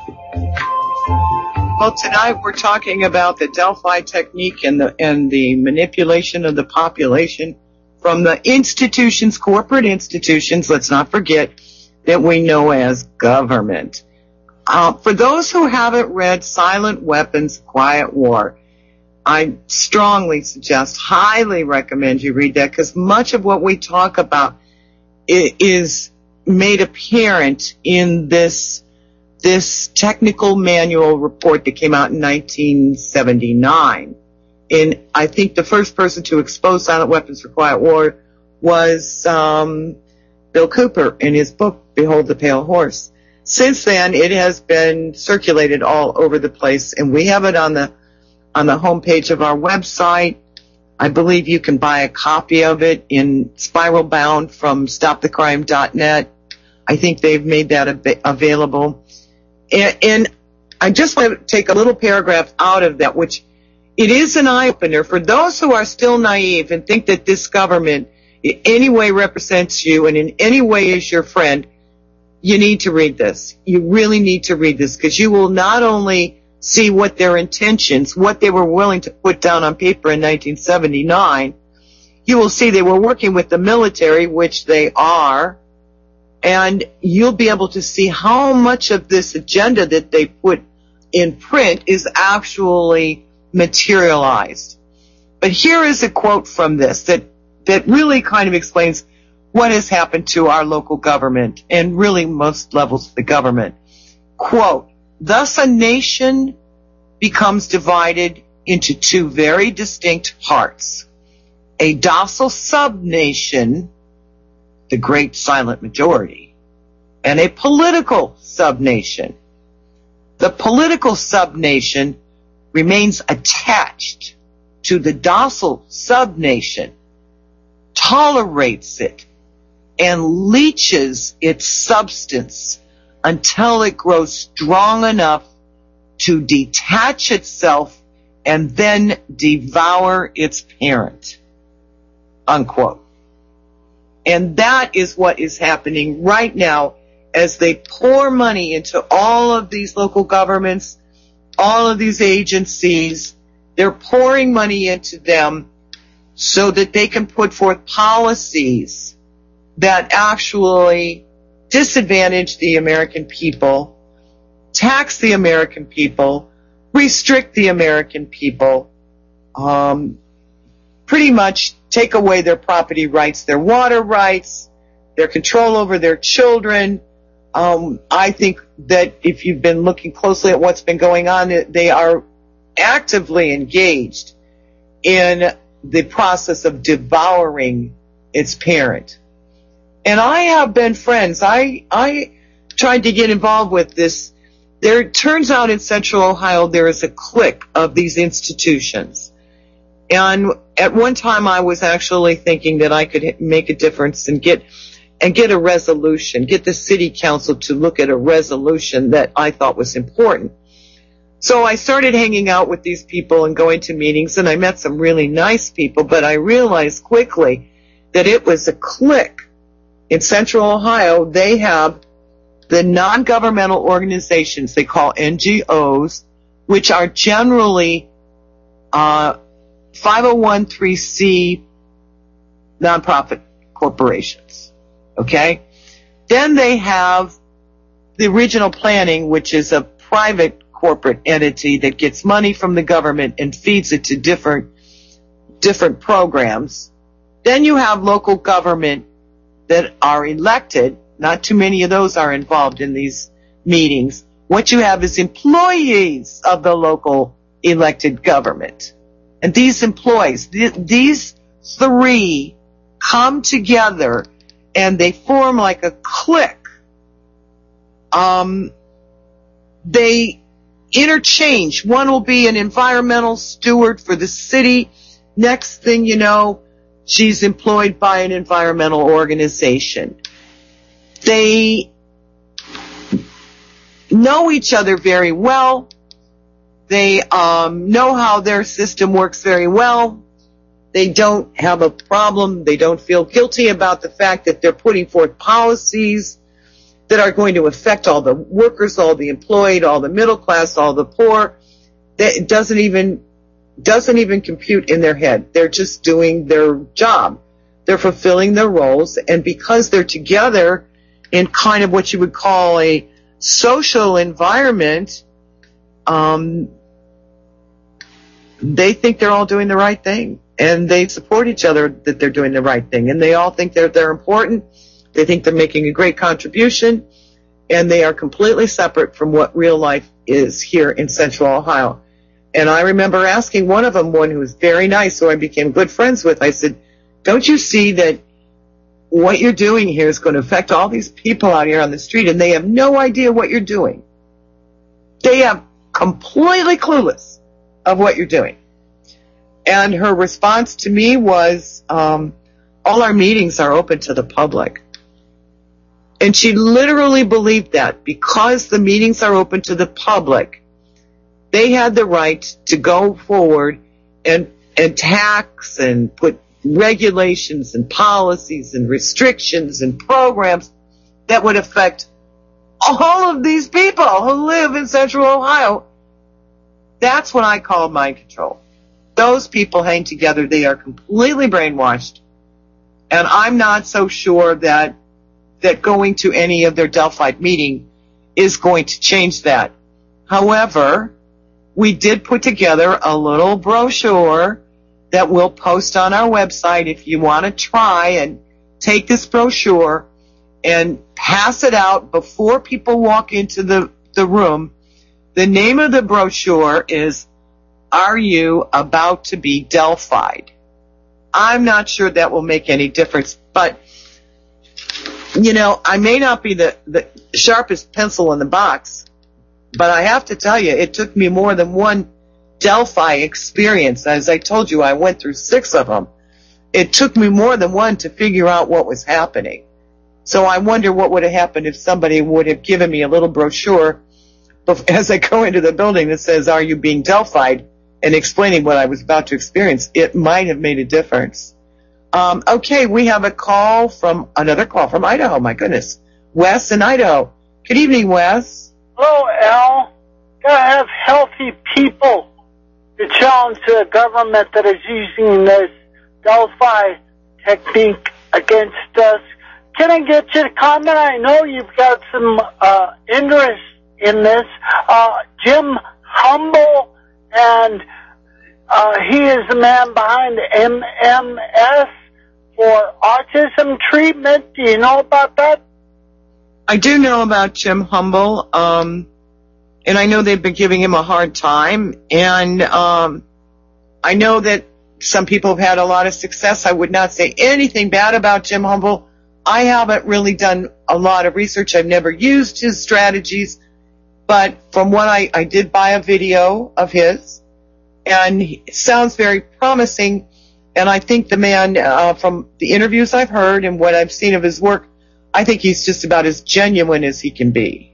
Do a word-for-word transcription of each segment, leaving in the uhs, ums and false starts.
Well, tonight we're talking about the Delphi technique and the and the manipulation of the population from the institutions, corporate institutions, let's not forget, that we know as government. Uh, for those who haven't read Silent Weapons, Quiet War, I strongly suggest, highly recommend you read that, because much of what we talk about is made apparent in this this technical manual report that came out in nineteen seventy-nine. And I think the first person to expose silent weapons for quiet war was um, Bill Cooper in his book, Behold the Pale Horse. Since then, it has been circulated all over the place, and we have it on the on the homepage of our website. I believe you can buy a copy of it in spiral bound from stop the crime dot net. I think they've made that ab- available. And, and I just want to take a little paragraph out of that, which it is an eye-opener for those who are still naive and think that this government in any way represents you and in any way is your friend. You need to read this. You really need to read this, because you will not only see what their intentions, what they were willing to put down on paper in nineteen seventy-nine, you will see they were working with the military, which they are, and you'll be able to see how much of this agenda that they put in print is actually materialized. But here is a quote from this that, that really kind of explains what has happened to our local government and really most levels of the government. Quote, thus a nation becomes divided into two very distinct parts. A docile sub-nation, the great silent majority, and a political sub-nation. The political sub-nation remains attached to the docile sub-nation, tolerates it, and leeches its substance until it grows strong enough to detach itself and then devour its parent. Unquote. And that is what is happening right now as they pour money into all of these local governments, all of these agencies. They're pouring money into them so that they can put forth policies that actually disadvantage the American people, tax the American people, restrict the American people, um, pretty much take away their property rights, their water rights, their control over their children. Um, I think that if you've been looking closely at what's been going on, they are actively engaged in the process of devouring its parent. And I have been friends. I, I tried to get involved with this. There, it turns out in Central Ohio there is a clique of these institutions. And at one time I was actually thinking that I could make a difference and get, and get a resolution, get the city council to look at a resolution that I thought was important. So I started hanging out with these people and going to meetings, and I met some really nice people, but I realized quickly that it was a clique. In Central Ohio, they have the non-governmental organizations they call N G Os, which are generally uh, five oh one c three nonprofit corporations. Okay? Then they have the regional planning, which is a private corporate entity that gets money from the government and feeds it to different different programs. Then you have local government that are elected. Not too many of those are involved in these meetings. What you have is employees of the local elected government. And these employees, th- these three come together and they form like a clique. Um, they interchange. One will be an environmental steward for the city. Next thing you know, she's employed by an environmental organization. They know each other very well. They um, know how their system works very well. They don't have a problem. They don't feel guilty about the fact that they're putting forth policies that are going to affect all the workers, all the employed, all the middle class, all the poor. That it doesn't even doesn't even compute in their head. They're just doing their job. They're fulfilling their roles, and because they're together in kind of what you would call a social environment, um, they think they're all doing the right thing, and they support each other that they're doing the right thing, and they all think they're they're important. They think they're making a great contribution, and they are completely separate from what real life is here in Central Ohio. And I remember asking one of them, one who was very nice, who I became good friends with, I said, don't you see that what you're doing here is going to affect all these people out here on the street, and they have no idea what you're doing? They have completely clueless of what you're doing. And her response to me was, um, all our meetings are open to the public. And she literally believed that because the meetings are open to the public, they had the right to go forward and, and tax and put regulations and policies and restrictions and programs that would affect all of these people who live in Central Ohio. That's what I call mind control. Those people hang together. They are completely brainwashed. And I'm not so sure that that going to any of their Delphi meeting is going to change that. However, we did put together a little brochure that we'll post on our website if you want to try and take this brochure and pass it out before people walk into the, the room. The name of the brochure is, Are You About to Be Delphied? I'm not sure that will make any difference, but you know, I may not be the, the sharpest pencil in the box, but I have to tell you, it took me more than one Delphi experience. As I told you, I went through six of them. It took me more than one to figure out what was happening. So I wonder what would have happened if somebody would have given me a little brochure as I go into the building that says, Are you being Delphied? And explaining what I was about to experience. It might have made a difference. Um, okay, we have a call from, another call from Idaho, my goodness. Wes in Idaho. Good evening, Wes. Hello, Al. Gotta have healthy people to challenge the government that is using this Delphi technique against us. Can I get you to comment? I know you've got some uh, interest in this. Uh, Jim Humble, and uh, he is the man behind M M S for autism treatment. Do you know about that? I do know about Jim Humble, um, and I know they've been giving him a hard time, and um, I know that some people have had a lot of success. I would not say anything bad about Jim Humble. I haven't really done a lot of research. I've never used his strategies, but from what I, I did buy a video of his, and it sounds very promising. And I think the man, uh, from the interviews I've heard and what I've seen of his work, I think he's just about as genuine as he can be.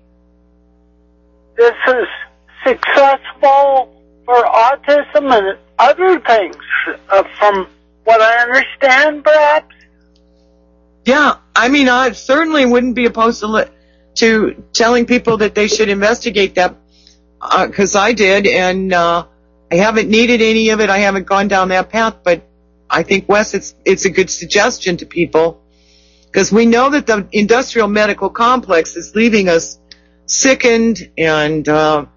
This is successful for autism and other things, uh, from what I understand, perhaps? Yeah, I mean, I certainly wouldn't be opposed to, li- to telling people that they should investigate that, because uh, I did, and uh, I haven't needed any of it. I haven't gone down that path, but I think, Wes, it's it's a good suggestion to people, because we know that the industrial medical complex is leaving us sickened. And uh,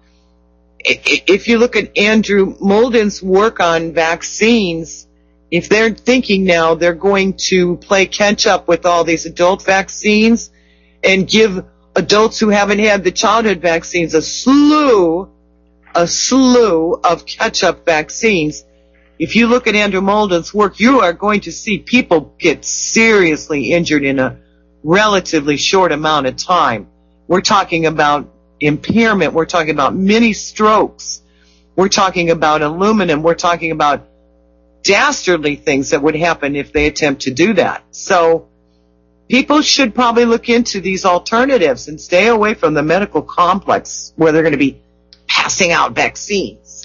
if you look at Andrew Molden's work on vaccines, if they're thinking now they're going to play catch up with all these adult vaccines and give adults who haven't had the childhood vaccines a slew, a slew of catch-up vaccines. If you look at Andrew Molden's work, you are going to see people get seriously injured in a relatively short amount of time. We're talking about impairment. We're talking about mini strokes. We're talking about aluminum. We're talking about dastardly things that would happen if they attempt to do that. So people should probably look into these alternatives and stay away from the medical complex where they're going to be passing out vaccines.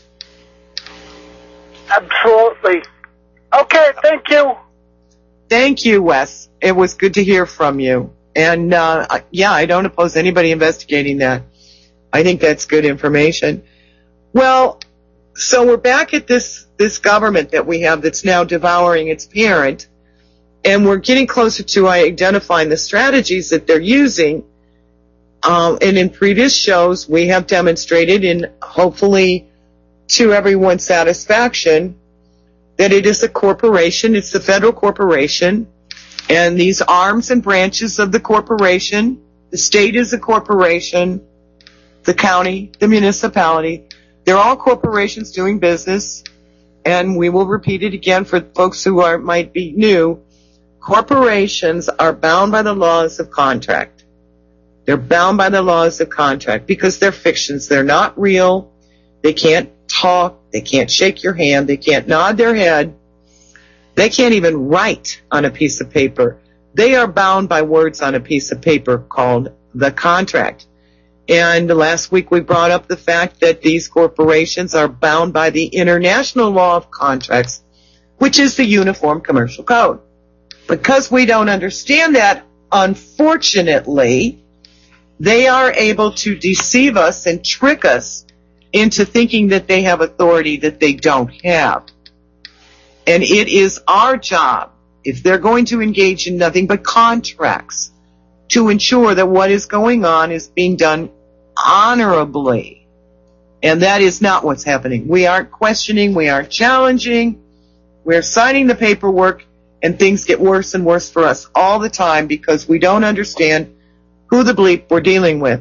Absolutely. Okay, thank you. Thank you, Wes. It was good to hear from you. And, uh, yeah, I don't oppose anybody investigating that. I think that's good information. Well, so we're back at this, this government that we have that's now devouring its parent. And we're getting closer to identifying the strategies that they're using. Um, and in previous shows, we have demonstrated, and hopefully to everyone's satisfaction, that it is a corporation. It's the federal corporation. And these arms and branches of the corporation, the state is a corporation, the county, the municipality, they're all corporations doing business. And we will repeat it again for folks who are might be new. Corporations are bound by the laws of contract. They're bound by the laws of contract because they're fictions. They're not real. They can't talk. They can't shake your hand. They can't nod their head. They can't even write on a piece of paper. They are bound by words on a piece of paper called the contract. And last week we brought up the fact that these corporations are bound by the International Law of Contracts, which is the Uniform Commercial Code. Because we don't understand that, unfortunately, they are able to deceive us and trick us into thinking that they have authority that they don't have. And it is our job, if they're going to engage in nothing but contracts, to ensure that what is going on is being done honorably. And that is not what's happening. We aren't questioning, we aren't challenging, we're signing the paperwork, and things get worse and worse for us all the time because we don't understand who the bleep we're dealing with.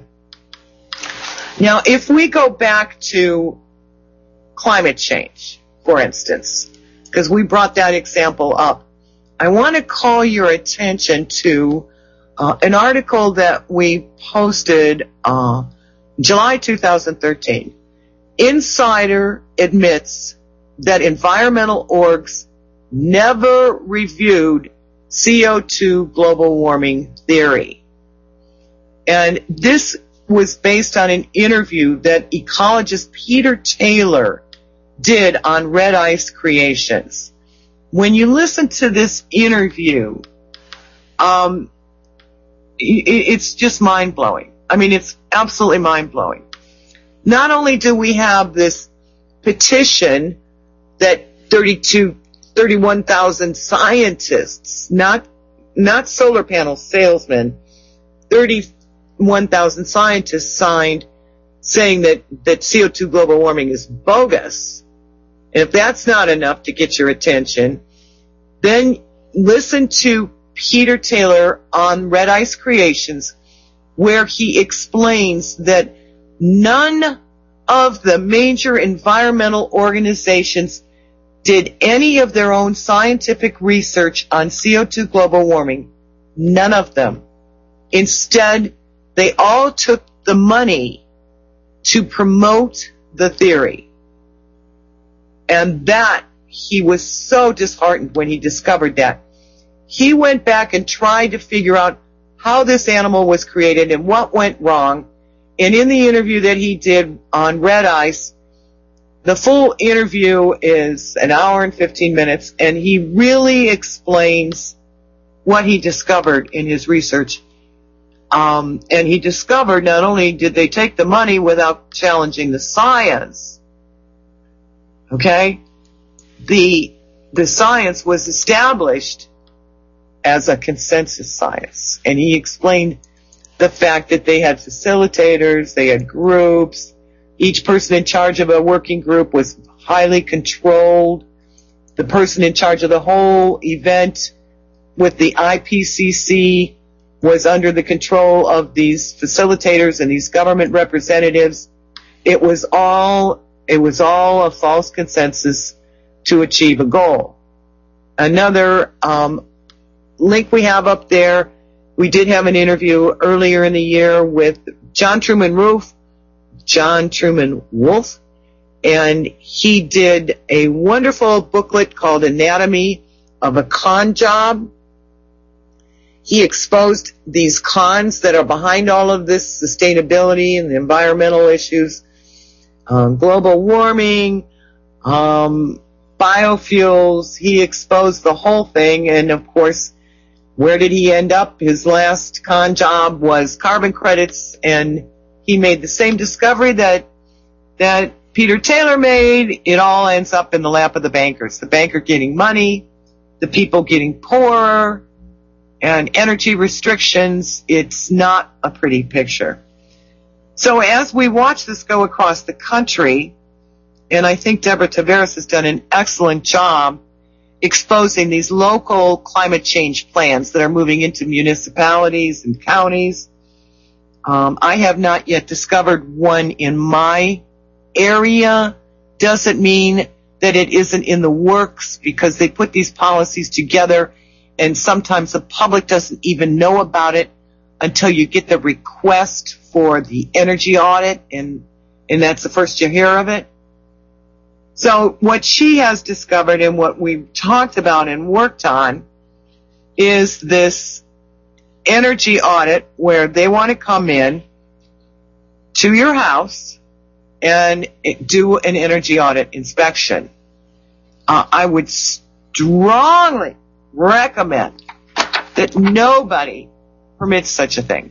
Now, if we go back to climate change, for instance, because we brought that example up, I want to call your attention to uh, an article that we posted uh, July two thousand thirteen. Insider admits that environmental orgs never reviewed C O two global warming theory. And this was based on an interview that ecologist Peter Taylor did on Red Ice Creations. When you listen to this interview, um, it's just mind-blowing. I mean, it's absolutely mind-blowing. Not only do we have this petition that thirty-two, thirty-one thousand scientists, not, not solar panel salesmen, thirty-one thousand scientists signed saying that, that C O two global warming is bogus. And if that's not enough to get your attention, then listen to Peter Taylor on Red Ice Creations, where he explains that none of the major environmental organizations did any of their own scientific research on C O two global warming. None of them. Instead, they all took the money to promote the theory. And that, he was so disheartened when he discovered that. He went back and tried to figure out how this animal was created and what went wrong. And in the interview that he did on Red Ice, the full interview is an hour and fifteen minutes, and he really explains what he discovered in his research. Um, and he discovered not only did they take the money without challenging the science, okay, the, the science was established as a consensus science. And he explained the fact that they had facilitators, they had groups, each person in charge of a working group was highly controlled. The person in charge of the whole event with the I P C C was under the control of these facilitators and these government representatives. It was all, it was all a false consensus to achieve a goal. Another um, link we have up there, we did have an interview earlier in the year with John Truman Wolfe, John Truman Wolfe, and he did a wonderful booklet called Anatomy of a Con Job. He exposed these cons that are behind all of this sustainability and the environmental issues, um, global warming, um, biofuels. He exposed the whole thing, and of course, where did he end up? His last con job was carbon credits, and he made the same discovery that that Peter Taylor made. It all ends up in the lap of the bankers. The banker getting money, the people getting poorer, and energy restrictions. It's not a pretty picture. So as we watch this go across the country, and I think Deborah Tavares has done an excellent job exposing these local climate change plans that are moving into municipalities and counties. Um, I have not yet discovered one in my area. Doesn't mean that it isn't in the works, because they put these policies together and sometimes the public doesn't even know about it until you get the request for the energy audit, and, and that's the first you hear of it. So what she has discovered and what we've talked about and worked on is this energy audit where they want to come in to your house and do an energy audit inspection. Uh, I would strongly recommend that nobody permits such a thing.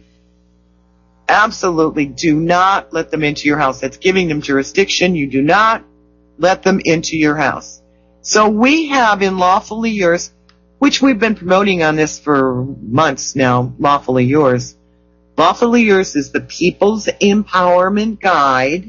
Absolutely do not let them into your house. That's giving them jurisdiction. You do not let them into your house. So we have in Lawfully Yours, which we've been promoting on this for months now, Lawfully Yours. Lawfully Yours is the people's empowerment guide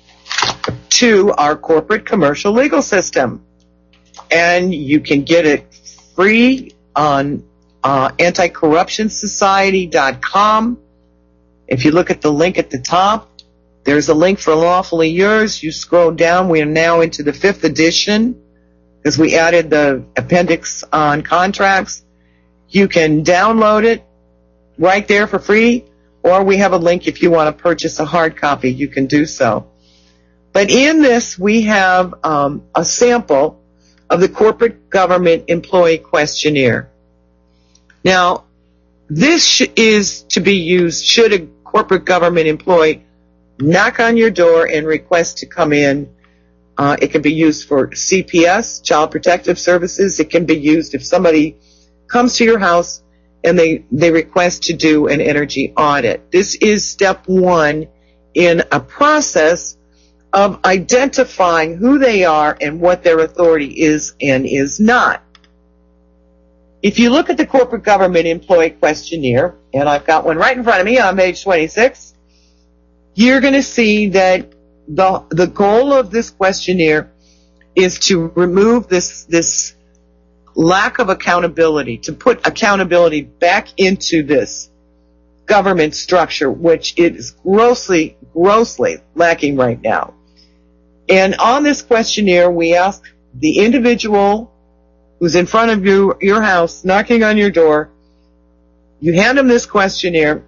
to our corporate commercial legal system. And you can get it free on uh, anti corruption society dot com. If you look at the link at the top, there's a link for Lawfully Yours. You scroll down. We are now into the fifth edition because we added the appendix on contracts. You can download it right there for free, or we have a link if you want to purchase a hard copy. You can do so. But in this, we have um, a sample of the Corporate Government Employee Questionnaire. Now, this sh- is to be used should a corporate government employee knock on your door and request to come in. Uh, it can be used for C P S, Child Protective Services. It can be used if somebody comes to your house and they, they request to do an energy audit. This is step one in a process of identifying who they are and what their authority is and is not. If you look at the Corporate Government Employee Questionnaire, and I've got one right in front of me on page twenty-six, you're going to see that the the goal of this questionnaire is to remove this this lack of accountability, to put accountability back into this government structure, which is grossly, grossly lacking right now. And on this questionnaire, we ask the individual who's in front of you, your house, knocking on your door, you hand them this questionnaire,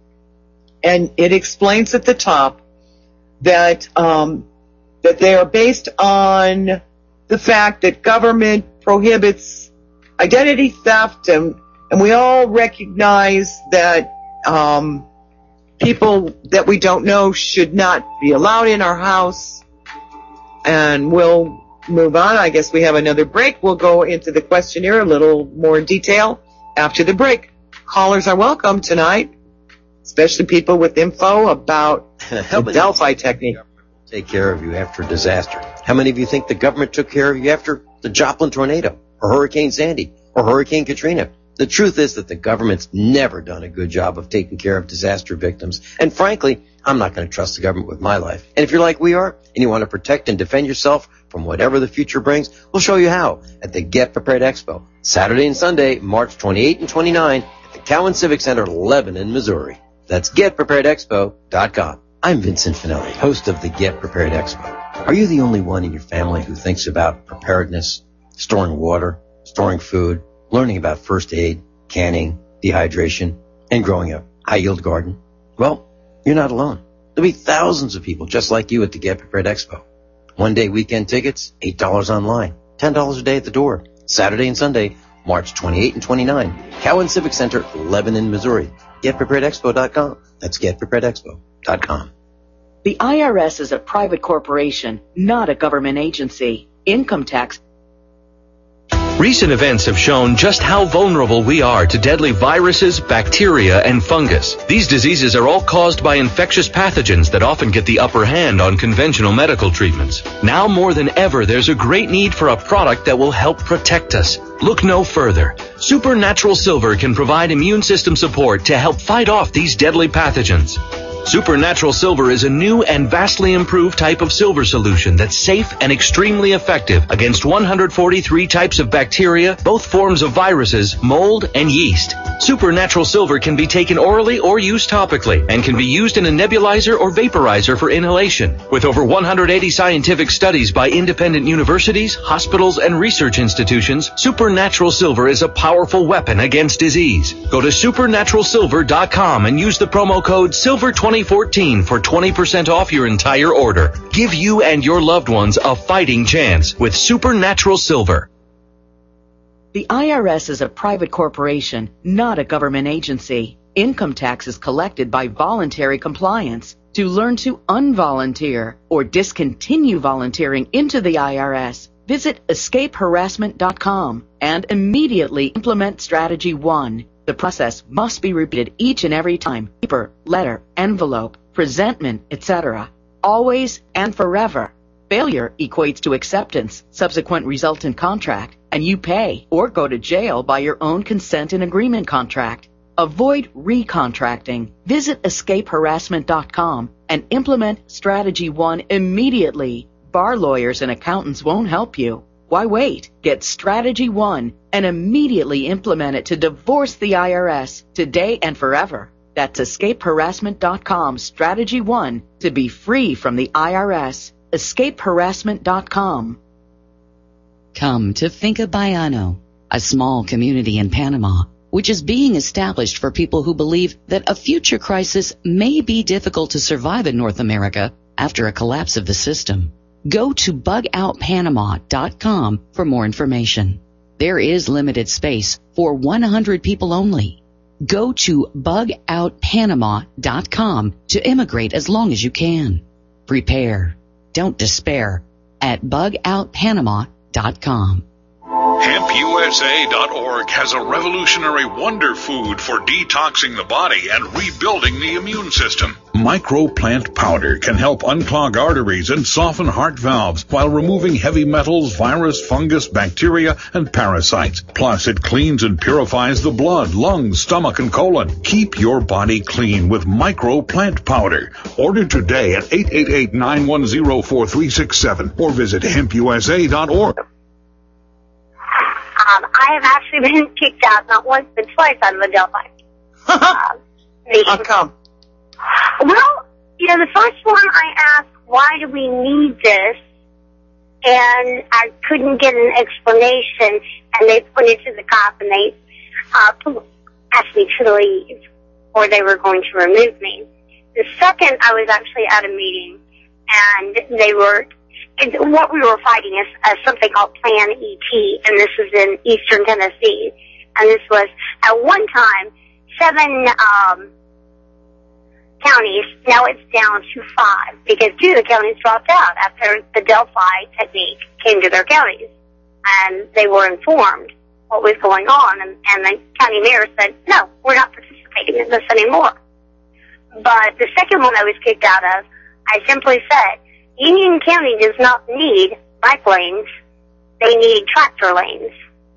and it explains at the top that um, that they are based on the fact that government prohibits identity theft, and, and we all recognize that um, people that we don't know should not be allowed in our house. And we'll move on. I guess we have another break. We'll go into the questionnaire a little more detail after the break. Callers are welcome tonight, especially people with info about the Delphi technique. Take care of you after a disaster. How many of you think the government took care of you after the Joplin tornado, or Hurricane Sandy, or Hurricane Katrina? The truth is that the government's never done a good job of taking care of disaster victims. And frankly, I'm not going to trust the government with my life. And if you're like we are, and you want to protect and defend yourself from whatever the future brings, we'll show you how at the Get Prepared Expo, Saturday and Sunday, March twenty-eighth and twenty-ninth at the Cowan Civic Center, Lebanon, Missouri. That's get prepared expo dot com. I'm Vincent Finelli, host of the Get Prepared Expo. Are you the only one in your family who thinks about preparedness, storing water, storing food, learning about first aid, canning, dehydration, and growing a high-yield garden? Well, you're not alone. There'll be thousands of people just like you at the Get Prepared Expo. One-day weekend tickets, eight dollars online, ten dollars a day at the door. Saturday and Sunday, March twenty-eighth and twenty-ninth, Cowan Civic Center, Lebanon, Missouri. get prepared expo dot com. That's get prepared expo dot com. The I R S is a private corporation, not a government agency. Income tax Recent events have shown just how vulnerable we are to deadly viruses, bacteria, and fungus. These diseases are all caused by infectious pathogens that often get the upper hand on conventional medical treatments. Now more than ever, there's a great need for a product that will help protect us. Look no further. Supernatural Silver can provide immune system support to help fight off these deadly pathogens. Supernatural Silver is a new and vastly improved type of silver solution that's safe and extremely effective against one hundred forty-three types of bacteria, both forms of viruses, mold, and yeast. Supernatural Silver can be taken orally or used topically and can be used in a nebulizer or vaporizer for inhalation. With over one hundred eighty scientific studies by independent universities, hospitals, and research institutions, Supernatural Silver is a powerful weapon against disease. Go to supernatural silver dot com and use the promo code silver twenty fourteen for twenty percent off your entire order. Give you and your loved ones a fighting chance with Supernatural Silver. The I R S is a private corporation, not a government agency. Income tax is collected by voluntary compliance. To learn to unvolunteer or discontinue volunteering into the I R S, visit escape harassment dot com and immediately implement Strategy one. The process must be repeated each and every time. Paper, letter, envelope, presentment, et cetera. Always and forever. Failure equates to acceptance, subsequent resultant contract, and you pay or go to jail by your own consent and agreement contract. Avoid recontracting. Visit escape harassment dot com and implement Strategy one immediately. Bar lawyers and accountants won't help you. Why wait? Get Strategy one and immediately implement it to divorce the I R S today and forever. That's escape harassment dot com Strategy one to be free from the I R S. escape harassment dot com. Come to Finca Baiano, a small community in Panama, which is being established for people who believe that a future crisis may be difficult to survive in North America after a collapse of the system. Go to bug out panama dot com for more information. There is limited space for one hundred people only. Go to bug out panama dot com to immigrate as long as you can. Prepare. Don't despair at bug out panama dot com. hemp u s a dot org has a revolutionary wonder food for detoxing the body and rebuilding the immune system. Microplant powder can help unclog arteries and soften heart valves while removing heavy metals, virus, fungus, bacteria, and parasites. Plus, it cleans and purifies the blood, lungs, stomach, and colon. Keep your body clean with Microplant powder. Order today at eight eight eight, nine one zero, four three six seven or visit hemp u s a dot org. Um, I have actually been kicked out not once but twice out of the Delphi. uh, How come? Well, you know, the first one I asked, why do we need this? And I couldn't get an explanation, and they pointed to the cop, and they uh, asked me to leave, or they were going to remove me. The second, I was actually at a meeting, and they were... And what we were fighting is uh, something called Plan E T, and this is in eastern Tennessee. And this was, at one time, seven um, counties. Now it's down to five, because two of the counties dropped out after the Delphi technique came to their counties. And they were informed what was going on, and, and the county mayor said, no, we're not participating in this anymore. But the second one I was kicked out of, I simply said, Union County does not need bike lanes. They need tractor lanes.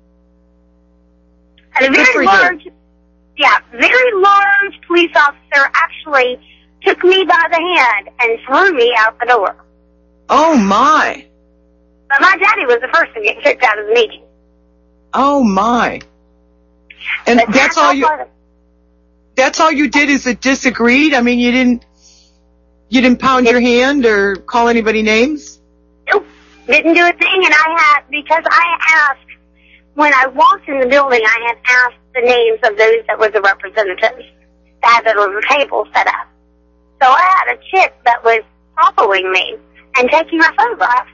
And a very large, yeah, very large police officer actually took me by the hand and threw me out the door. Oh, my. But my daddy was the first to get kicked out of the meeting. Oh, my. And But that's all you, that's all you did is it disagreed? I mean, you didn't, you didn't pound your hand or call anybody names? Nope. Didn't do a thing, and I had, because I asked, when I walked in the building, I had asked the names of those that were the representatives that had the table set up. So I had a chick that was following me and taking my photograph.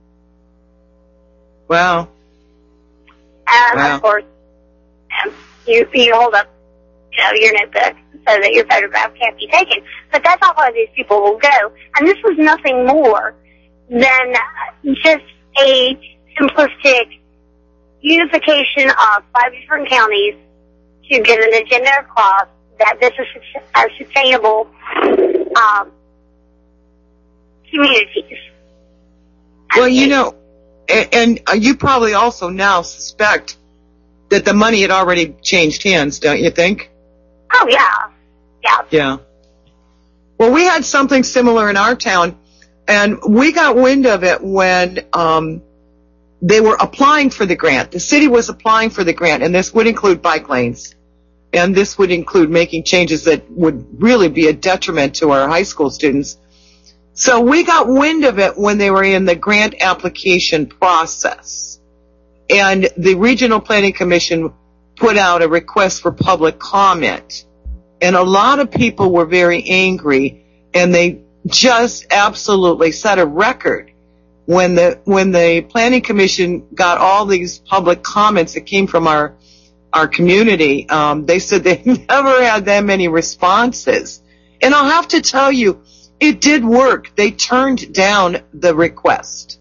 Wow. And Wow. of course, um, you, you hold up, you know, your notebook so that your photograph can't be taken. But that's how far these people will go. And this was nothing more than just a simplistic, unification of five different counties to get an agenda across that this is a sustainable um, communities. Well, you know, and, and you probably also now suspect that the money had already changed hands, don't you think? Oh, yeah. Yeah. Yeah. Well, we had something similar in our town, and we got wind of it when um, they were applying for the grant. The city was applying for the grant, and this would include bike lanes, and this would include making changes that would really be a detriment to our high school students. So we got wind of it when they were in the grant application process, and the Regional Planning Commission put out a request for public comment. And a lot of people were very angry, and they just absolutely set a record when the when the Planning Commission got all these public comments that came from our our community. Um, they said they never had that many responses. And I'll have to tell you, it did work. They turned down the request.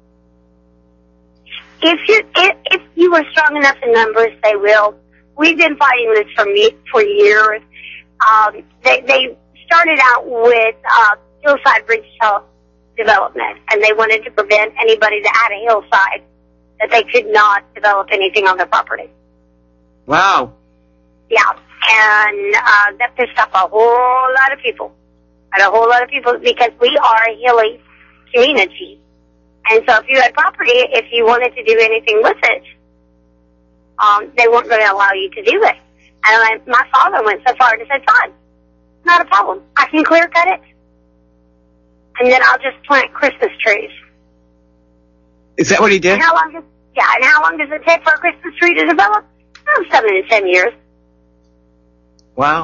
If you if, if you were strong enough in numbers, they will. We've been fighting this for me for years. Um, they, they started out with uh, hillside bridge development, and they wanted to prevent anybody that had a hillside that they could not develop anything on their property. Wow. Yeah, and uh, that pissed off a whole lot of people, and a whole lot of people because we are a hilly community, and so if you had property, if you wanted to do anything with it, um, they weren't going to allow you to do it. And I, my father went so far and said, fine, not a problem. I can clear cut it. And then I'll just plant Christmas trees. Is that what he did? And how long does, yeah, and how long does it take for a Christmas tree to develop? Oh, seven to ten years. Wow.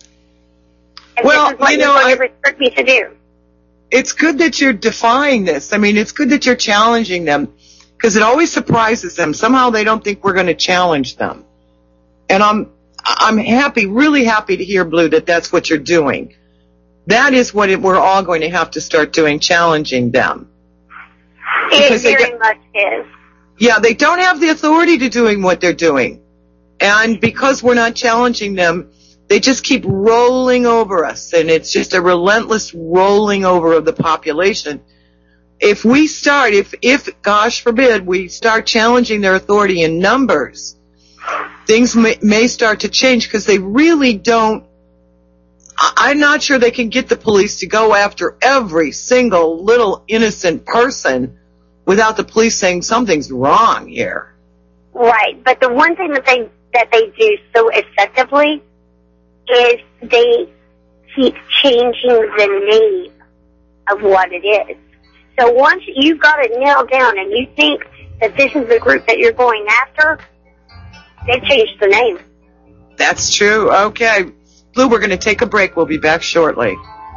And well, this is what you know, I I, restrict me to do. It's good that you're defying this. I mean, it's good that you're challenging them, because it always surprises them. Somehow they don't think we're going to challenge them. And I'm, I'm happy, really happy to hear, Blue, that that's what you're doing. That is what it, we're all going to have to start doing, challenging them. It very much is. Yeah, they don't have the authority to doing what they're doing. And because we're not challenging them, they just keep rolling over us, and it's just a relentless rolling over of the population. If we start, if, if, gosh forbid, we start challenging their authority in numbers, things may, may start to change, because they really don't. I'm not sure they can get the police to go after every single little innocent person without the police saying something's wrong here. Right, but the one thing that they that they do so effectively is they keep changing the name of what it is. So once you've got it nailed down and you think that this is the group that you're going after, they've changed the name. That's true. Okay. Blue, we're going to take a break. We'll be back shortly.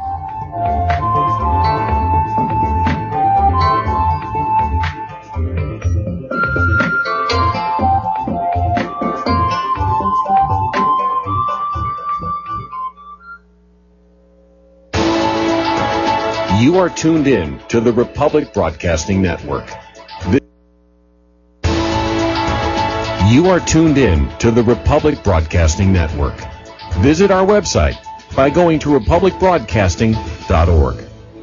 You are tuned in to the Republic Broadcasting Network. You are tuned in to the Republic Broadcasting Network. Visit our website by going to republic broadcasting dot org.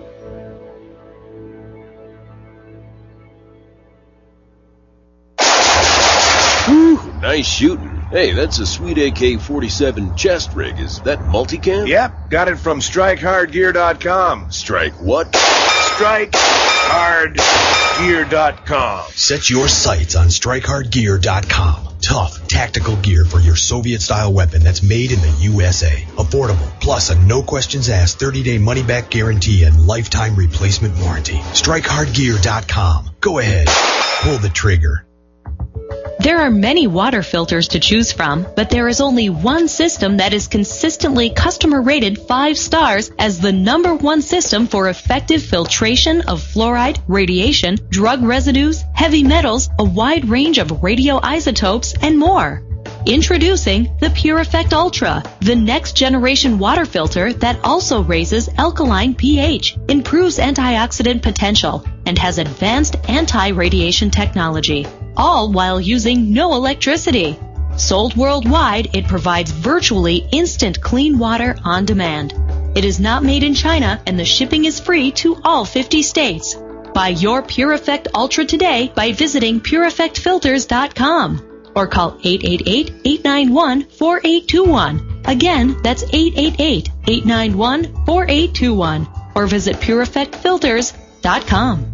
Whew, nice shooting. Hey, that's a sweet A K forty-seven chest rig. Is that multicam? Yep, got it from strike hard gear dot com. Strike what? strike hard gear dot com. Set your sights on strike hard gear dot com. Tough, tactical gear for your Soviet-style weapon that's made in the U S A. Affordable, plus a no-questions-asked thirty-day money-back guarantee and lifetime replacement warranty. strike hard gear dot com. Go ahead, pull the trigger. There are many water filters to choose from, but there is only one system that is consistently customer rated five stars as the number one system for effective filtration of fluoride, radiation, drug residues, heavy metals, a wide range of radioisotopes, and more. Introducing the PureEffect Ultra, the next generation water filter that also raises alkaline pH, improves antioxidant potential, and has advanced anti-radiation technology. all while using no electricity. Sold worldwide, it provides virtually instant clean water on demand. It is not made in China, and the shipping is free to all fifty states. Buy your Pure Effect Ultra today by visiting pure effect filters dot com or call eight eight eight, eight nine one, four eight two one. Again, that's eight eight eight, eight nine one, four eight two one or visit pure effect filters dot com.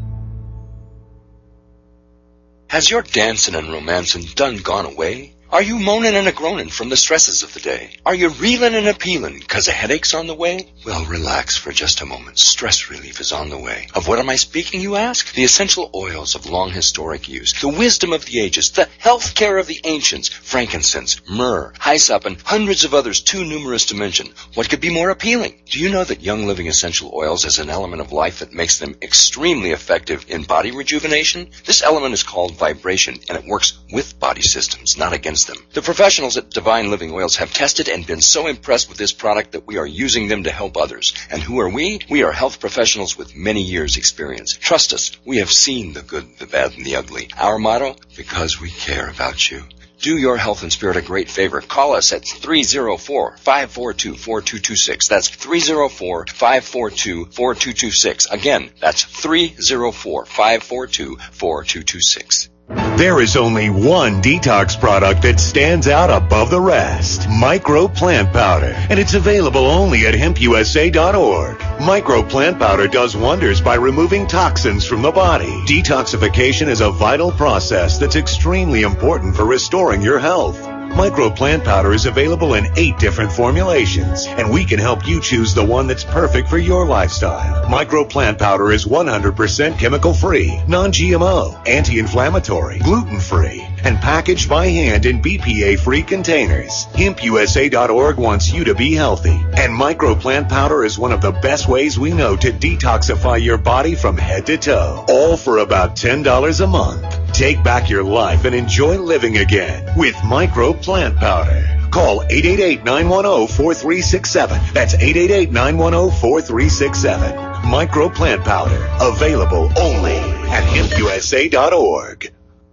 Has your dancing and romancing done gone away? Are you moaning and a-groaning from the stresses of the day? Are you reeling and appealing because a headache's on the way? Well, relax for just a moment. Stress relief is on the way. Of what am I speaking, you ask? The essential oils of long historic use, the wisdom of the ages, the health care of the ancients, frankincense, myrrh, hyssop, and hundreds of others too numerous to mention. What could be more appealing? Do you know that Young Living Essential Oils has an element of life that makes them extremely effective in body rejuvenation? This element is called vibration, and it works with body systems, not against them. The professionals at Divine Living Oils have tested and been so impressed with this product that we are using them to help others. And who are we? We are health professionals with many years' experience. Trust us, we have seen the good, the bad, and the ugly. Our motto? Because we care about you. Do your health and spirit a great favor. Call us at three oh four, five four two, four two two six. That's three oh four, five four two, four two two six. Again, that's three oh four, five four two, four two two six. There is only one detox product that stands out above the rest. Micro Plant Powder. And it's available only at hemp u s a dot org. Micro Plant Powder does wonders by removing toxins from the body. Detoxification is a vital process that's extremely important for restoring your health. Micro Plant Powder is available in eight different formulations, and we can help you choose the one that's perfect for your lifestyle. Micro Plant Powder is one hundred percent chemical-free, non-G M O, anti-inflammatory, gluten-free, and packaged by hand in B P A-free containers. hemp u s a dot org wants you to be healthy, and Micro Plant Powder is one of the best ways we know to detoxify your body from head to toe, all for about ten dollars a month. Take back your life and enjoy living again with Micro Plant Powder. Call eight eight eight, nine one zero, four three six seven. That's eight eight eight, nine one zero, four three six seven. Micro Plant Powder. Available only at hemp u s a dot org.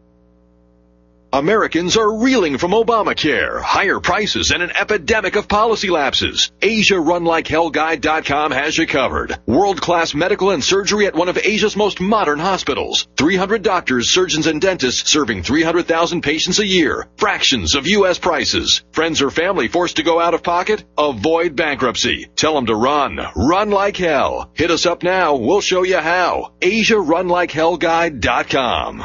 Americans are reeling from Obamacare, higher prices, and an epidemic of policy lapses. Asia Run Like Hell Guide dot com has you covered. World-class medical and surgery at one of Asia's most modern hospitals. three hundred doctors, surgeons, and dentists serving three hundred thousand patients a year. Fractions of U S prices. Friends or family forced to go out of pocket? Avoid bankruptcy. Tell them to run. Run like hell. Hit us up now. We'll show you how. Asia Run Like Hell Guide dot com.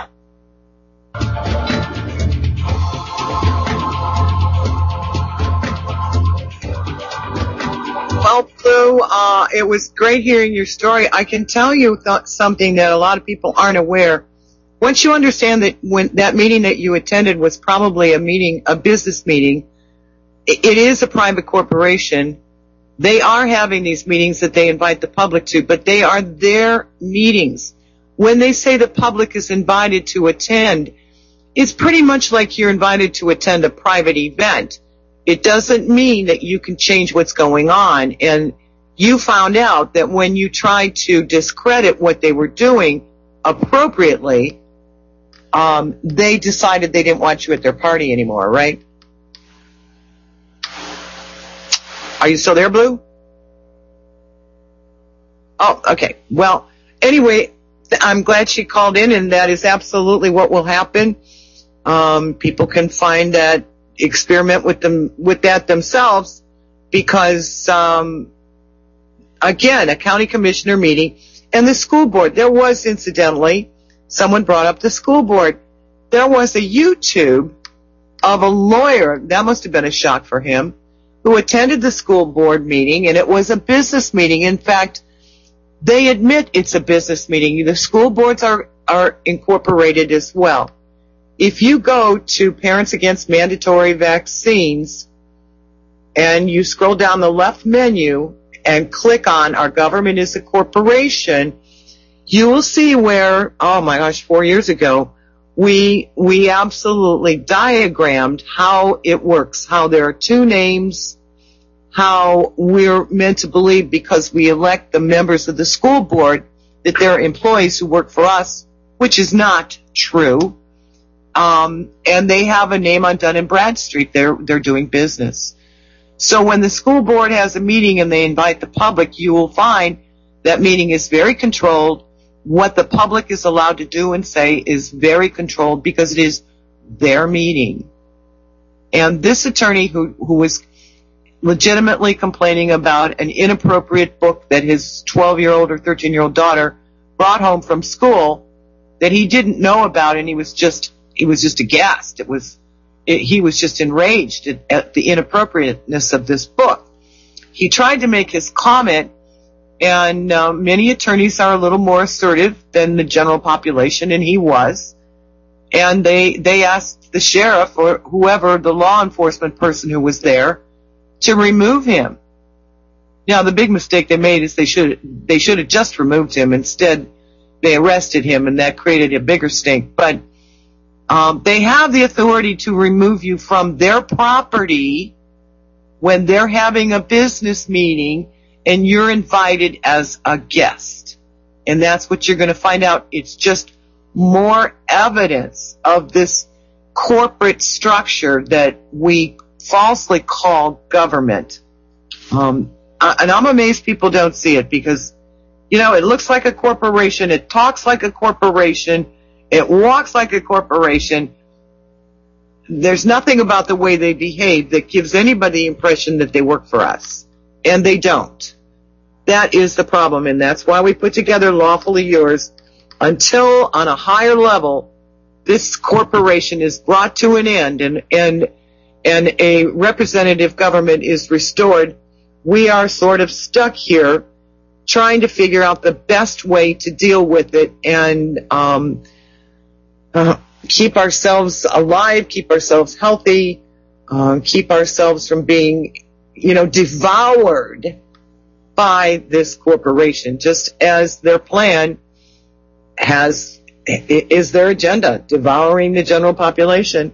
Well, Blue, uh, it was great hearing your story. I can tell you th- something that a lot of people aren't aware. Once you understand that when that meeting that you attended was probably a meeting, a business meeting, it, it is a private corporation. They are having these meetings that they invite the public to, but they are their meetings. When they say the public is invited to attend, it's pretty much like you're invited to attend a private event. It doesn't mean that you can change what's going on. And you found out that when you tried to discredit what they were doing appropriately, um, they decided they didn't want you at their party anymore, right? Are you still there, Blue? Oh, okay. Well, anyway, I'm glad she called in, and that is absolutely what will happen. Um, people can find that, experiment with them, with that themselves, because, um, again, a county commissioner meeting and the school board. There was, incidentally, someone brought up the school board. There was a YouTube of a lawyer, that must have been a shock for him, who attended the school board meeting, and it was a business meeting. In fact, they admit it's a business meeting. The school boards are, are incorporated as well. If you go to Parents Against Mandatory Vaccines and you scroll down the left menu and click on Our Government is a Corporation, you will see where, oh my gosh, four years ago, we we absolutely diagrammed how it works, how there are two names, how we're meant to believe because we elect the members of the school board that they're employees who work for us, which is not true. Um, and they have a name on Dun and Bradstreet. They're, they're doing business. So when the school board has a meeting and they invite the public, you will find that meeting is very controlled. What the public is allowed to do and say is very controlled because it is their meeting. And this attorney who, who was legitimately complaining about an inappropriate book that his twelve-year-old or thirteen-year-old daughter brought home from school that he didn't know about, and he was just he was just aghast. It was it, he was just enraged at, at the inappropriateness of this book. He tried to make his comment, and uh, many attorneys are a little more assertive than the general population, and he was. And they they asked the sheriff or whoever, the law enforcement person who was there, to remove him. Now, the big mistake they made is they should they should have just removed him. Instead, they arrested him, and that created a bigger stink. But um, they have the authority to remove you from their property when they're having a business meeting and you're invited as a guest. And that's what you're going to find out. It's just more evidence of this corporate structure that we falsely call government. Um, and I'm amazed people don't see it because, you know, it looks like a corporation. It talks like a corporation. It walks like a corporation. There's nothing about the way they behave that gives anybody the impression that they work for us. And they don't. That is the problem. And that's why we put together Lawfully Yours until on a higher level, this corporation is brought to an end and, and, and a representative government is restored. We are sort of stuck here trying to figure out the best way to deal with it and um, uh, keep ourselves alive, keep ourselves healthy, uh, keep ourselves from being, you know, devoured by this corporation, just as their plan has is their agenda, devouring the general population.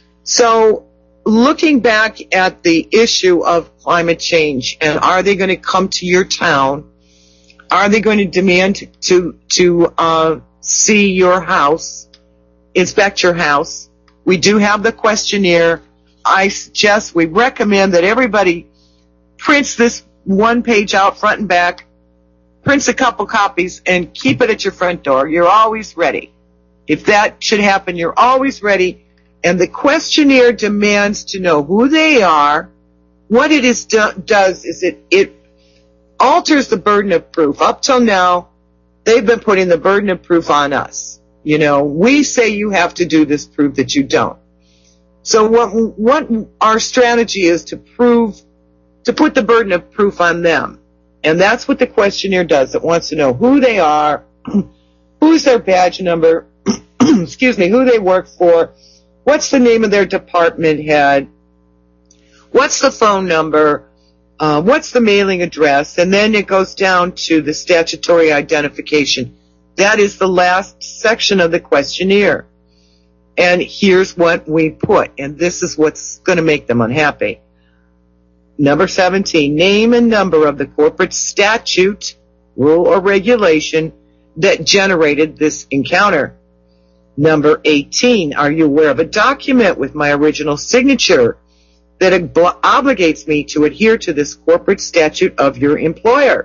So looking back at the issue of climate change, and are they going to come to your town? Are they going to demand to to uh, see your house, inspect your house? We do have the questionnaire. I suggest, we recommend that everybody prints this one page out front and back, prints a couple copies, and keep it at your front door. You're always ready. If that should happen, you're always ready. And the questionnaire demands to know who they are. What it is do, does is it, it alters the burden of proof. Up till now, they've been putting the burden of proof on us. You know, we say you have to do this, prove that you don't. So what, what our strategy is to prove, to put the burden of proof on them. And that's what the questionnaire does. It wants to know who they are, who's their badge number, excuse me, who they work for, what's the name of their department head, what's the phone number, uh, what's the mailing address, and then it goes down to the statutory identification. That is the last section of the questionnaire. And here's what we put, and this is what's going to make them unhappy. Number seventeen, name and number of the corporate statute, rule, or regulation that generated this encounter. Number eighteen, are you aware of a document with my original signature that ob- obligates me to adhere to this corporate statute of your employer?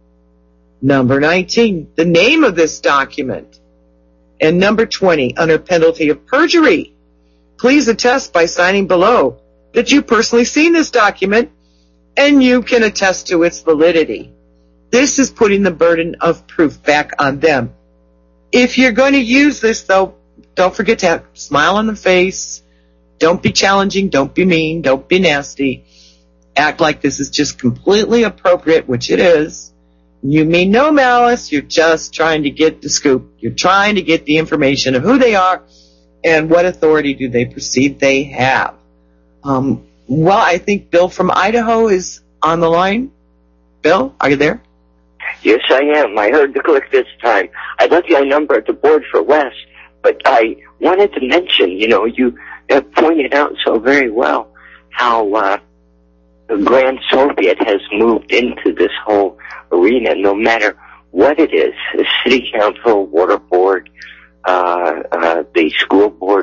Number nineteen, the name of this document. And number twenty, under penalty of perjury, please attest by signing below that you personally seen this document and you can attest to its validity. This is putting the burden of proof back on them. If you're going to use this, though, don't forget to have a smile on the face. Don't be challenging. Don't be mean. Don't be nasty. Act like this is just completely appropriate, which it is. You mean no malice. You're just trying to get the scoop. You're trying to get the information of who they are and what authority do they perceive they have. Um, well, I think Bill from Idaho is on the line. Bill, are you there? Yes, I am. I heard the click this time. I left my number at the board for Wes, but I wanted to mention, you know, you have pointed out so very well how uh, the Grand Soviet has moved into this whole arena, no matter what it is, the city council, water board, uh, uh, the school board,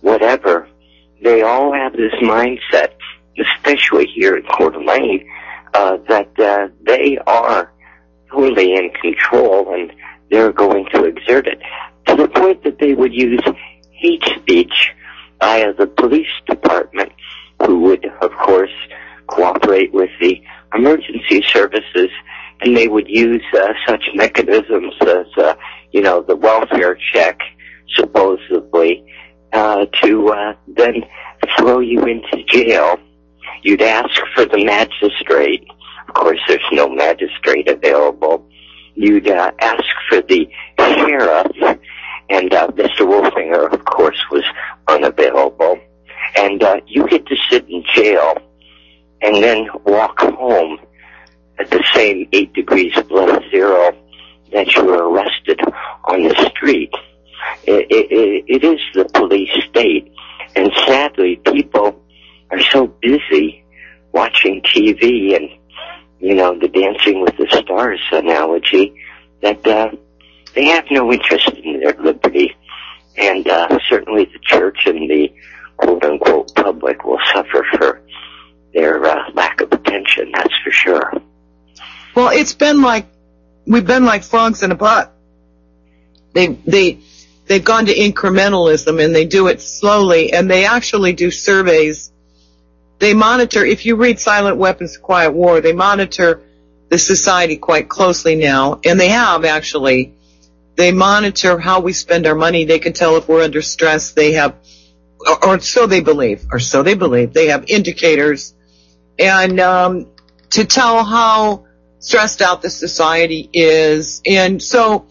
whatever, they all have this mindset, especially here in Coeur d'Alene, uh, that uh, they are totally in control and they're going to exert it, to the point that they would use hate speech via the police department, who would, of course, cooperate with the emergency services, and they would use uh, such mechanisms as, uh, you know, the welfare check, supposedly, uh, to uh, then throw you into jail. You'd ask for the magistrate. Of course, there's no magistrate available. You'd uh, ask for the sheriff, and uh, Mister Wolfinger, of course, was unavailable. And uh, you get to sit in jail and then walk home at the same eight degrees below zero that you were arrested on the street. It, it, it is the police state, and sadly, people are so busy watching T V and, you know, the Dancing with the Stars analogy, that uh, they have no interest in their liberty. And uh, certainly the church and the quote-unquote public will suffer for their uh, lack of attention, that's for sure. Well, it's been like, we've been like frogs in a pot. They, they, they've gone to incrementalism, and they do it slowly, and they actually do surveys. They monitor, if you read Silent Weapons, Quiet War, they monitor the society quite closely now, and they have actually. They monitor how we spend our money. They can tell if we're under stress. They have, or, or so they believe, or so they believe. They have indicators, and um, to tell how stressed out the society is. And so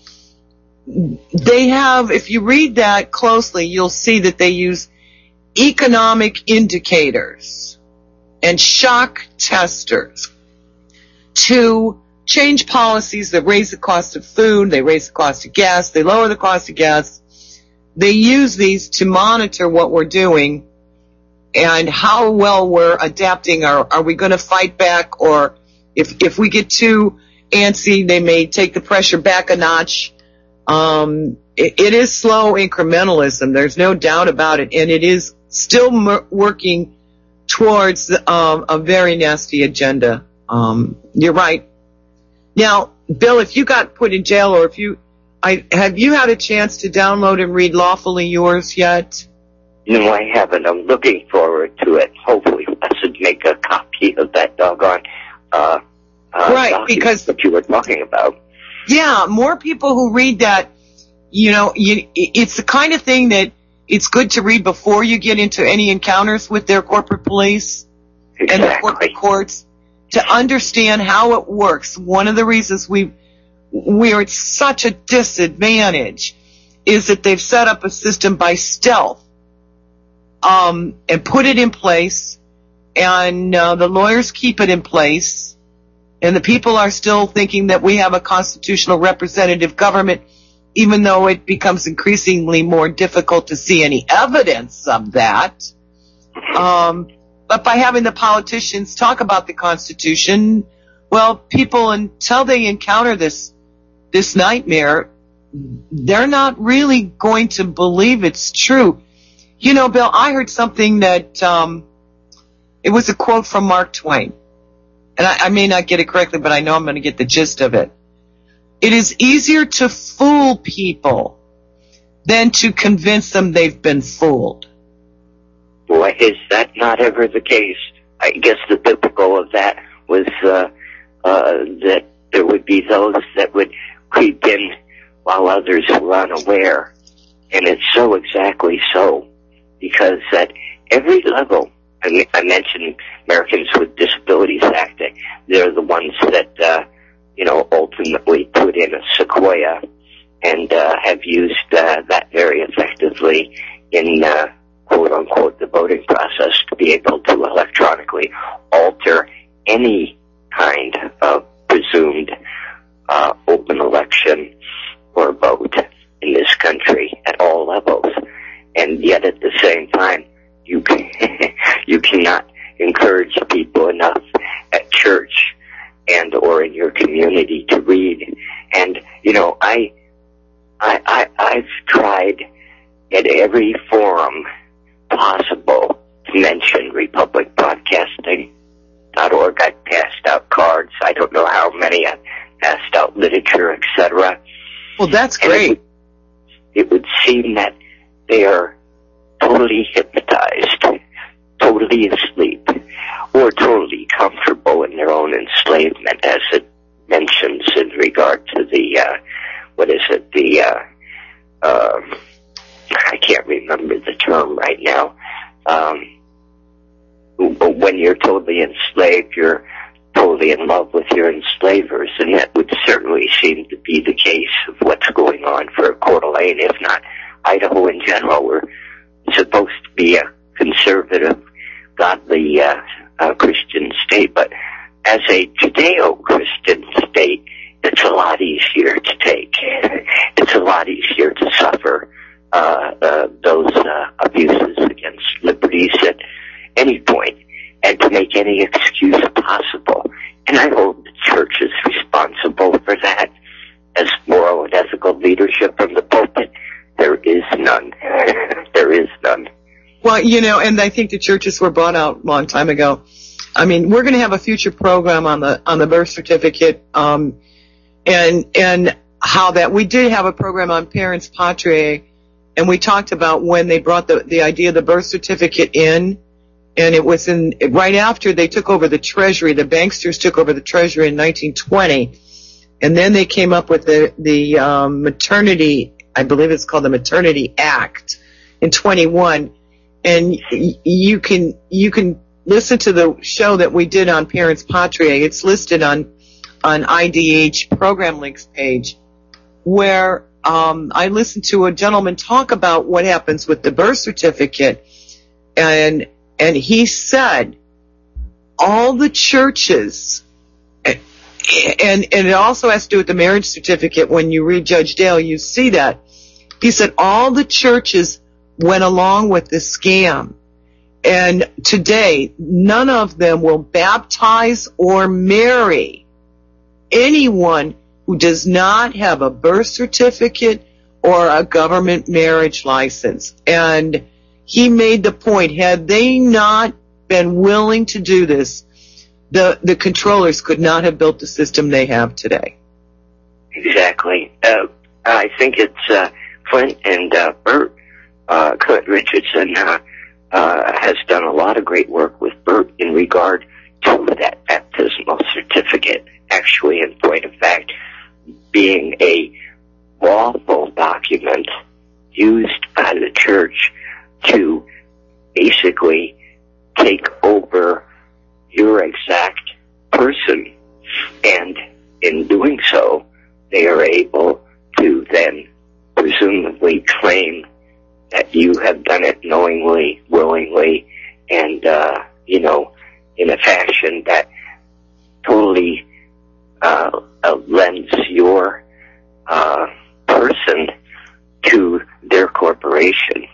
they have, if you read that closely, you'll see that they use economic indicators and shock testers to change policies that raise the cost of food, they raise the cost of gas, they lower the cost of gas. They use these to monitor what we're doing and how well we're adapting. Are, are we going to fight back? Or if, if we get too antsy, they may take the pressure back a notch. Um, it, it is slow incrementalism. There's no doubt about it. And it is still m- working towards um, a very nasty agenda. Um, you're right. Now, Bill, if you got put in jail, or if you, I, have you had a chance to download and read Lawfully Yours yet? No, I haven't. I'm looking forward to it. Hopefully, I should make a copy of that doggone uh, uh, right, because that you were talking about. Yeah, more people who read that, you know, you, it's the kind of thing that it's good to read before you get into any encounters with their corporate police exactly. and the corporate courts, to understand how it works. One of the reasons we we are at such a disadvantage is that they've set up a system by stealth um, and put it in place, and uh, the lawyers keep it in place, and the people are still thinking that we have a constitutional representative government, even though it becomes increasingly more difficult to see any evidence of that. Um, but by having the politicians talk about the Constitution, well, people, until they encounter this this nightmare, they're not really going to believe it's true. You know, Bill, I heard something that um, it was a quote from Mark Twain. And I, I may not get it correctly, but I know I'm going to get the gist of it. It is easier to fool people than to convince them they've been fooled. Boy, is that not ever the case? I guess the typical of that was uh, uh, that there would be those that would creep in while others were unaware. And it's so exactly so, because at every level, I, mean, I mentioned Americans with Disabilities Act, they're the ones that, uh, you know, ultimately put in a Sequoia and uh, have used uh, that very effectively in uh, quote-unquote the voting process to be able to electronically alter any kind of presumed uh, open election or vote in this country at all levels. And yet at the same time, you can, you cannot encourage people enough at church and or in your community to read. And, you know, I, I, I, I've tried at every forum possible to mention Republic Broadcasting dot org. I passed out cards. I don't know how many. I passed out literature, et cetera. Well, that's And great. It would, it would seem that they are totally hypnotized, totally asleep, or totally comfortable in their own enslavement, as it mentions in regard to the, uh, what is it, the, uh, um, I can't remember the term right now. Um, but when you're totally enslaved, you're totally in love with your enslavers, and that would certainly seem to be the case of what's going on for Coeur d'Alene, if not Idaho in general. We're supposed to be a conservative, godly uh, uh, Christian state, but as a Judeo-Christian state, it's a lot easier to take. It's a lot easier to suffer uh, uh, those uh, abuses against liberties at any point, and to make any excuse possible. And I hold the church is responsible for that. As moral and ethical leadership from the pulpit, there is none. There is none. Well, you know, and I think the churches were brought out a long time ago. I mean, we're going to have a future program on the on the birth certificate, um, and and how that we did have a program on Parents Patriae, and we talked about when they brought the the idea of the birth certificate in, and it was in right after they took over the Treasury. The banksters took over the Treasury in nineteen twenty, and then they came up with the the um, maternity. I believe it's called the Maternity Act in twenty-one, and y- you can you can. listen to the show that we did on Parents Patriae. It's listed on on I D H Program Links page, where um, I listened to a gentleman talk about what happens with the birth certificate, and and he said all the churches, and and it also has to do with the marriage certificate. When you read Judge Dale, you see that. He said all the churches went along with the scam. And today, none of them will baptize or marry anyone who does not have a birth certificate or a government marriage license. And he made the point, had they not been willing to do this, the, the controllers could not have built the system they have today. Exactly. Uh, I think it's uh, Flint and uh, Bert, uh, Clint Richardson, uh, Uh, has done a lot of great work with Bert in regard to that baptismal certificate, actually, in point of fact, being a lawful document used by the church to basically take over your exact person, and in doing so, they are able to then presumably claim that you have done it knowingly, willingly, and, uh, you know, in a fashion that totally uh, uh, lends your uh, person to their corporation,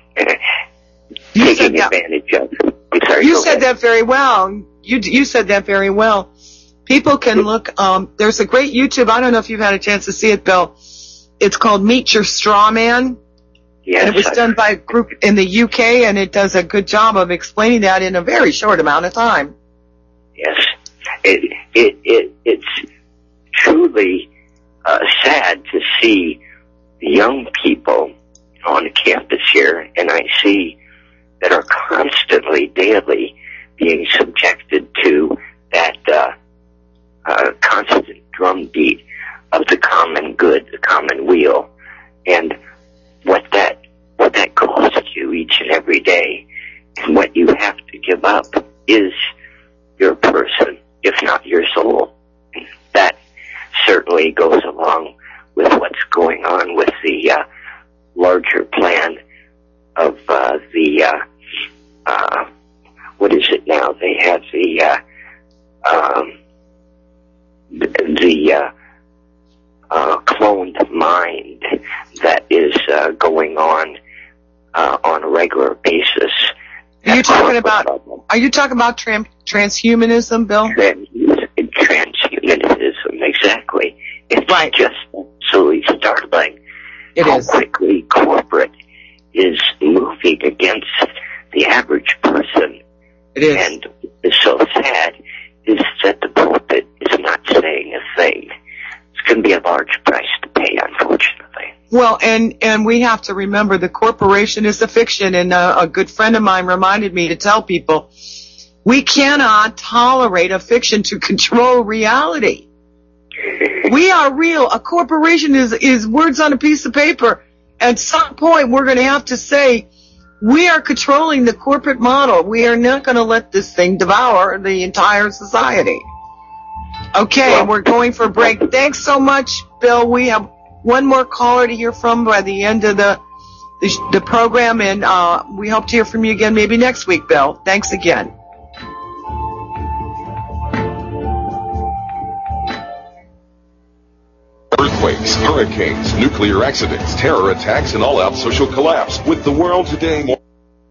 You taking advantage of it. I'm sorry. You go said ahead. that very well. You you said that very well. People can look. Um, there's a great YouTube. I don't know if you've had a chance to see it, Bill. It's called Meet Your Straw Man. Yes, and it was I- done by a group in the U K, and it does a good job of explaining that in a very short amount of time. Yes, it it it it's truly uh, sad to see the young people on the campus here, and I see that are constantly, daily being subjected to that uh, uh, constant drumbeat of the common good, the common weal, and what that what that costs you each and every day, and what you have to give up is your person, if not your soul. And that certainly goes along with what's going on with the uh, larger plan of uh, the uh, uh, what is it now? They have the uh, um, the uh, uh, cloned mind that is uh, going on uh, on a regular basis. Are you talking about? Are you talking about tran- transhumanism, Bill? Trans- transhumanism, exactly. It's right. just absolutely startling it how is. quickly corporate is moving against the the average person. It is. And is so sad is that the pulpit is not saying a thing. It's going to be a large price to pay, unfortunately. Well, and, and we have to remember the corporation is a fiction, and a, a good friend of mine reminded me to tell people, we cannot tolerate a fiction to control reality. We are real. A corporation is, is words on a piece of paper. At some point, we're going to have to say, we are controlling the corporate model. We are not going to let this thing devour the entire society. Okay, well, we're going for a break. Thanks so much, Bill. We have one more caller to hear from by the end of the the, the program, and uh, we hope to hear from you again maybe next week, Bill. Thanks again. Earthquakes, hurricanes, nuclear accidents, terror attacks, and all-out social collapse. With the world today more...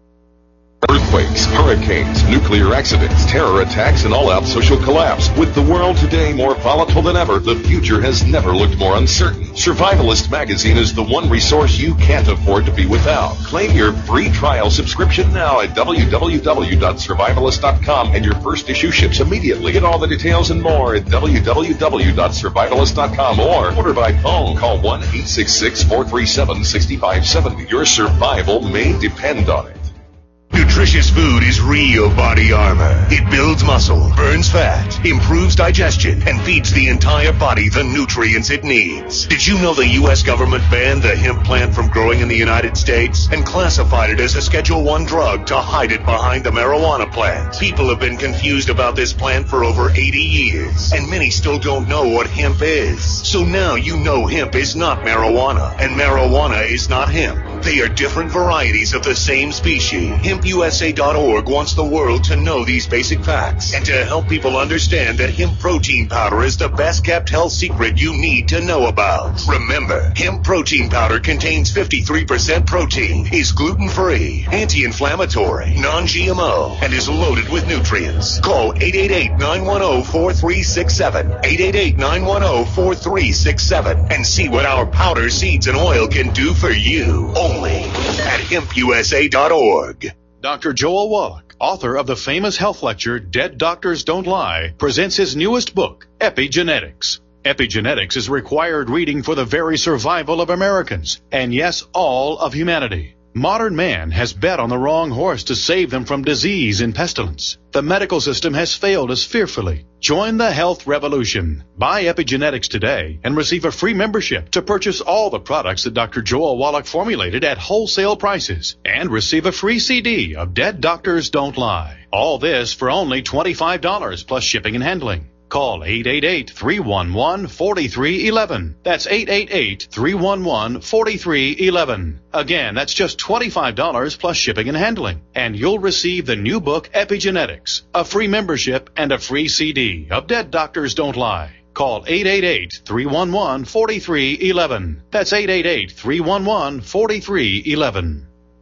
Earthquakes, hurricanes, nuclear accidents, terror attacks, and all-out social collapse. With the world today more volatile than ever, the future has never looked more uncertain. Survivalist Magazine is the one resource you can't afford to be without. Claim your free trial subscription now at w w w dot survivalist dot com, and your first issue ships immediately. Get all the details and more at w w w dot survivalist dot com or order by phone. Call one eight six six, four three seven, six five seven zero. Your survival may depend on it. Nutritious food is real body armor. It builds muscle, burns fat, improves digestion, and feeds the entire body the nutrients it needs. Did you know the U S government banned the hemp plant from growing in the United States and classified it as a Schedule one drug to hide it behind the marijuana plant? People have been confused about this plant for over eighty years, and many still don't know what hemp is. So now you know hemp is not marijuana, and marijuana is not hemp. They are different varieties of the same species. hemp u s a dot org wants the world to know these basic facts and to help people understand that hemp protein powder is the best kept health secret you need to know about. Remember, hemp protein powder contains fifty-three percent protein, is gluten-free, anti-inflammatory, non-G M O, and is loaded with nutrients. Call eight eight eight, nine one zero, four three six seven, eight eight eight, nine one zero, four three six seven, and see what our powder, seeds, and oil can do for you. Only at hemp u s a dot org. Doctor Joel Wallach, author of the famous health lecture Dead Doctors Don't Lie, presents his newest book, Epigenetics. Epigenetics is required reading for the very survival of Americans, and yes, all of humanity. Modern man has bet on the wrong horse to save them from disease and pestilence. The medical system has failed us fearfully. Join the health revolution. Buy Epigenetics today and receive a free membership to purchase all the products that Doctor Joel Wallach formulated at wholesale prices, and receive a free C D of Dead Doctors Don't Lie. All this for only twenty-five dollars plus shipping and handling. Call eight eight eight, three one one, four three one one. That's eight eight eight, three one one, four three one one. Again, that's just twenty-five dollars plus shipping and handling. And you'll receive the new book, Epigenetics, a free membership, and a free C D of Dead Doctors Don't Lie. Call eight eight eight, three one one, four three one one. That's eight eight eight, three one one, four three one one.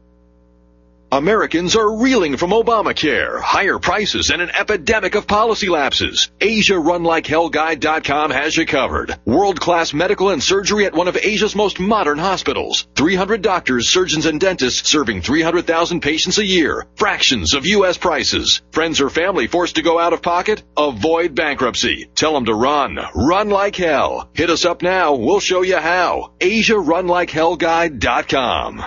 Americans are reeling from Obamacare, higher prices, and an epidemic of policy lapses. Asia Run Like Hell Guide dot com has you covered. World-class medical and surgery at one of Asia's most modern hospitals. three hundred doctors, surgeons, and dentists serving three hundred thousand patients a year. Fractions of U S prices. Friends or family forced to go out of pocket? Avoid bankruptcy. Tell them to run. Run like hell. Hit us up now. We'll show you how. Asia Run Like Hell Guide dot com.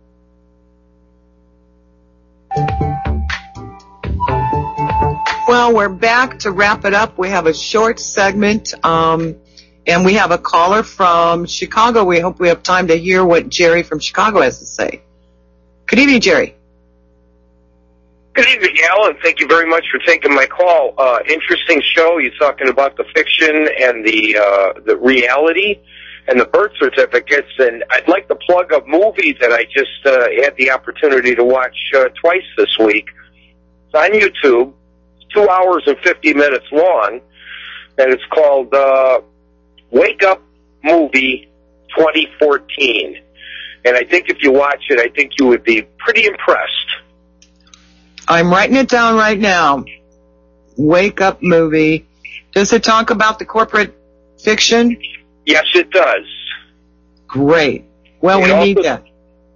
Well, we're back to wrap it up. We have a short segment, um, and we have a caller from Chicago. We hope we have time to hear what Jerry from Chicago has to say. Good evening, Jerry. Good evening, Alan. Thank you very much for taking my call. Uh, interesting show. You're talking about the fiction and the uh, the reality and the birth certificates. And I'd like to plug a movie that I just uh, had the opportunity to watch uh, twice this week. It's on YouTube. It's two hours and fifty minutes long, and it's called uh, Wake Up Movie twenty fourteen. And I think if you watch it, I think you would be pretty impressed. I'm writing it down right now. Wake Up Movie. Does it talk about the corporate fiction? Yes, it does. Great. Well, it we also, need that.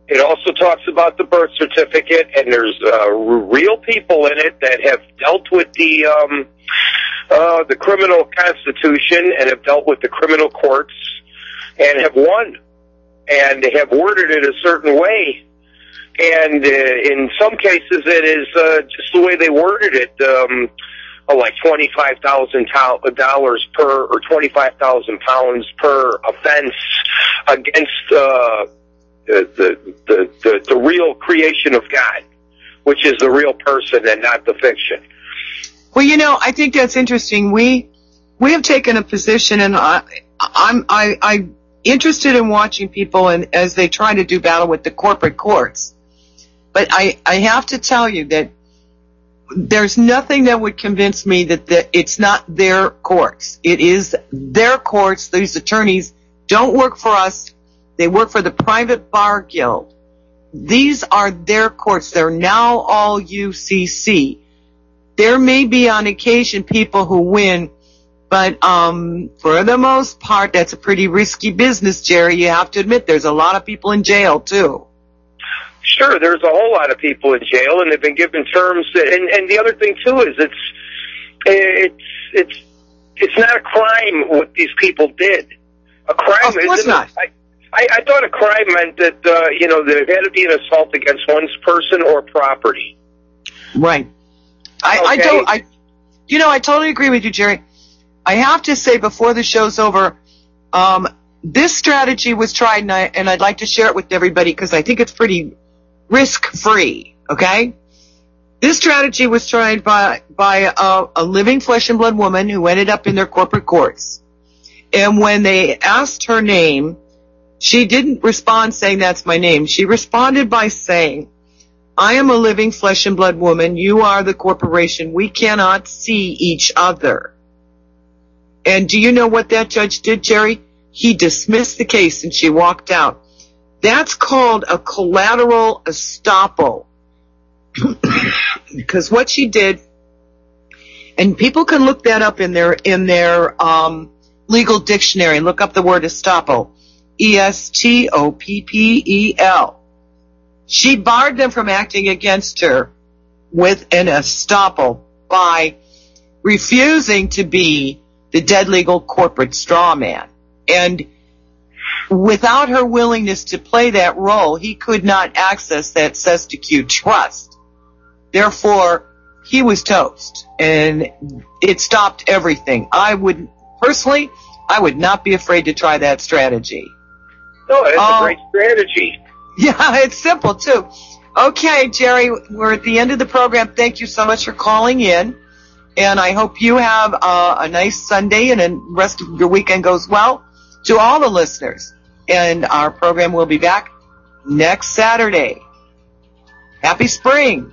It also talks about the birth certificate, and there's uh, real people in it that have dealt with the um, uh, the criminal constitution and have dealt with the criminal courts and have won, and they have worded it a certain way. And uh, in some cases, it is uh, just the way they worded it, um, uh, like twenty-five thousand dollars per or twenty-five thousand pounds per offense against uh, the, the, the, the, the real creation of God, which is the real person and not the fiction. Well, you know, I think that's interesting. We we have taken a position, and I, I'm I, I'm interested in watching people and as they try to do battle with the corporate courts. But I, I have to tell you that there's nothing that would convince me that the, it's not their courts. It is their courts. These attorneys don't work for us. They work for the private bar guild. These are their courts. They're now all U C C. There may be on occasion people who win, but um, for the most part, that's a pretty risky business, Jerry. You have to admit there's a lot of people in jail, too. Sure, there's a whole lot of people in jail, and they've been given terms. That, and, and the other thing too is it's it's it's it's not a crime what these people did. A crime of course isn't. Not. I, I, I thought a crime meant that uh, you know there had to be an assault against one's person or property. Right. I, okay. I don't. I you know I totally agree with you, Jerry. I have to say before the show's over, um, this strategy was tried, and, I, and I'd like to share it with everybody because I think it's pretty risk-free, okay? This strategy was tried by by a, a living flesh and blood woman who ended up in their corporate courts. And when they asked her name, she didn't respond saying, "That's my name." She responded by saying, "I am a living flesh and blood woman. You are the corporation. We cannot see each other." And do you know what that judge did, Jerry? He dismissed the case and she walked out. That's called a collateral estoppel. Because what she did, and people can look that up in their in their um, legal dictionary, look up the word estoppel, E S T O P P E L. She barred them from acting against her with an estoppel by refusing to be the dead legal corporate straw man. And without her willingness to play that role, he could not access that Sestacue trust. Therefore, he was toast, and it stopped everything. I would, personally, I would not be afraid to try that strategy. No, it's um, a great strategy. Yeah, it's simple, too. Okay, Jerry, we're at the end of the program. Thank you so much for calling in, and I hope you have uh, a nice Sunday and the rest of your weekend goes well. To all the listeners, and our program will be back next Saturday. Happy spring.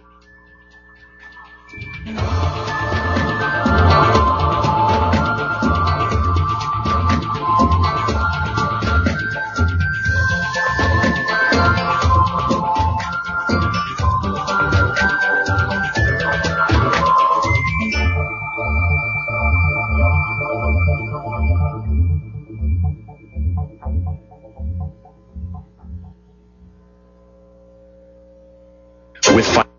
With fi-